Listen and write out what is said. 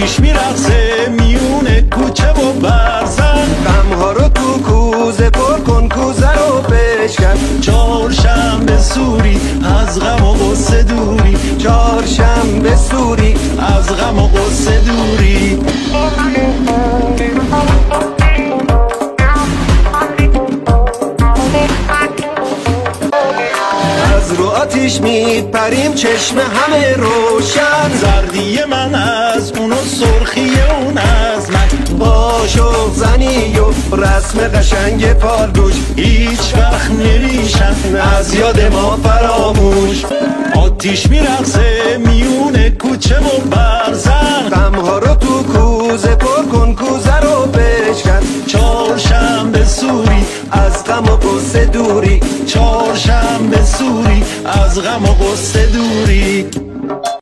آتیش میرقصه میونه کوچه و برزن، غمها رو تو کوزه پر کن، کوزه رو بشکن. چهارشنبه سوری از غم و غصه دوری، چهارشنبه سوری از غم و غصه دوری. از رو آتیش میپریم چشم همه روشن، زردی من از اون و سرخی اون از من، با شوق زنی و رسم قشنگ پالگوش هیچ وقت نمیشن از یاد ما فراموش. آتیش میرقصه میونه کوچه و برزن، غمها رو تو کوزه پر کن، کوزه رو بشکن. چهارشنبه سوری از غم و غصه دوری، چهارشنبه سوری از غم و غصه دوری.